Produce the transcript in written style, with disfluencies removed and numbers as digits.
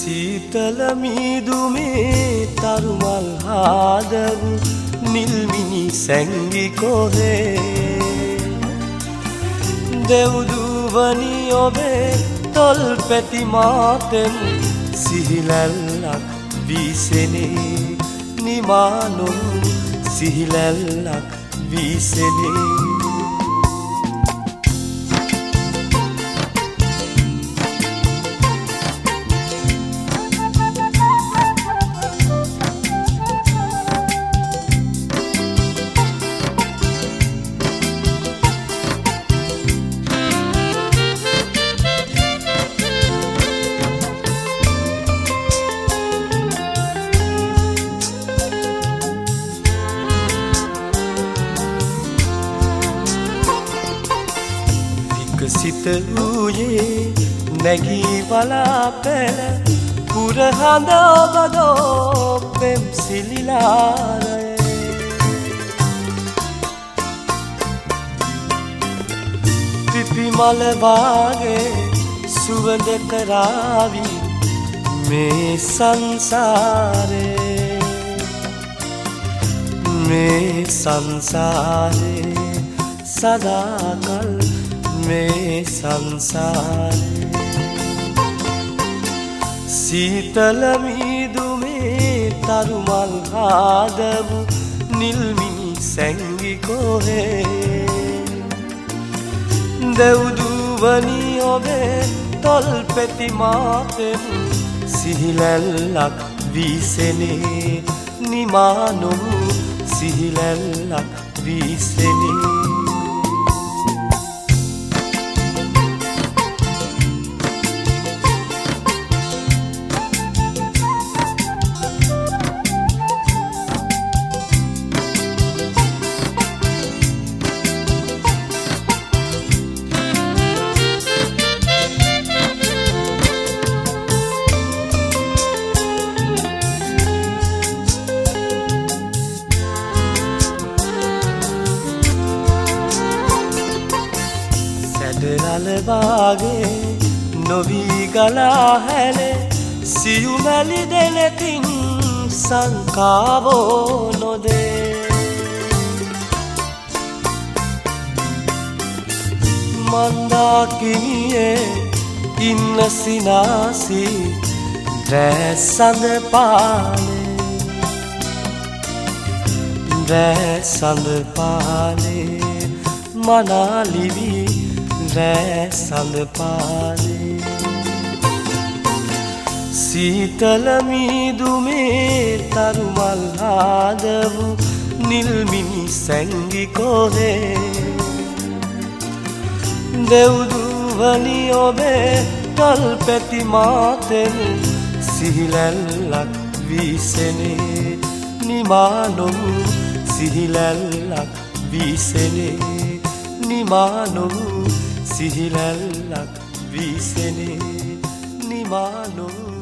සීතල මීදුමේ තරුමල් හාදවු නිල්මිනි සැංගි කොහේ දෙව්දුවනි ඔබේ තොල් පැති මාතෙන් සිහිලැල්ලක් වීසෙනේ නිමානොන් සිහිලැල්ලක් වීසෙනේ සිත වූයේ නැගී බලා පැල පුරහඳ ඔබදෝ පෙම් සිලිලාරය පිපි මල වාගේ සුවඳ කරාවි මේ සංසාරේ සදාකල් මේ සංසාරේ සීතල මීදුමේ තරුමල් හාදවු නිල්මිනි සැංගි කොහේ දෙව්දුවනි ඔබේ තොල් පැති මාතෙන් සිහිලැල්ලක් වීසෙනේ නිමානොහු සිහිලැල්ලක් වීසෙනේ රලවාගේ නොවී ගලා හැලේ සියුමැලි දෙලකින් සංකාවෝ නොදේ මන්දාකිනියේ ඉන්න සිනාසි රෑ සඳ පාලේ මනාලිවි රෑ සඳ පාලේ සීතල මීදුමේ තරුමල් හාදවු නිල්මිනි සැංගි කොහේ දෙව්දුවනි ඔබේ තොල් පැති මාතෙන් සිහිලැල්ලක් වීසෙනේ නිමානොහු සිහිලැල්ලක් වීසෙනේ නිමානොහු සිහිලැල්ලක් වීසෙනේ නිමානොහු